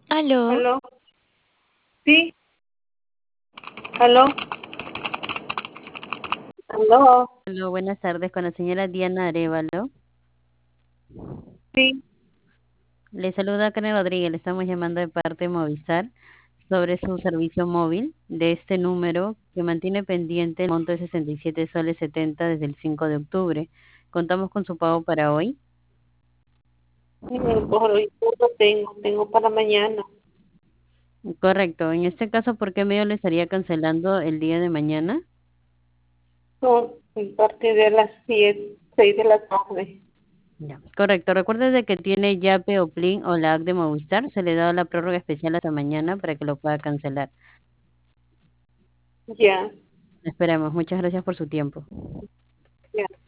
Aló, ¿Aló? Sí, ¿aló? ¿Aló? Hola, buenas tardes con la señora Diana Arevalo. Sí, Le saluda Karen Rodríguez, le estamos llamando de parte de Movistar sobre su servicio móvil de este número que mantiene pendiente el monto de 67 soles 70 desde el 5 de octubre. Contamos con su pago para hoy. por hoy no tengo para mañana. Correcto. En este caso, ¿por qué medio le estaría cancelando el día de mañana? Son a partir de las 6 de la tarde. Ya. Correcto. Recuerde de que tiene Yape o Plin o la app de Movistar. Se le da la prórroga especial hasta mañana para que lo pueda cancelar. Ya, Esperamos. Muchas gracias por su tiempo. ya.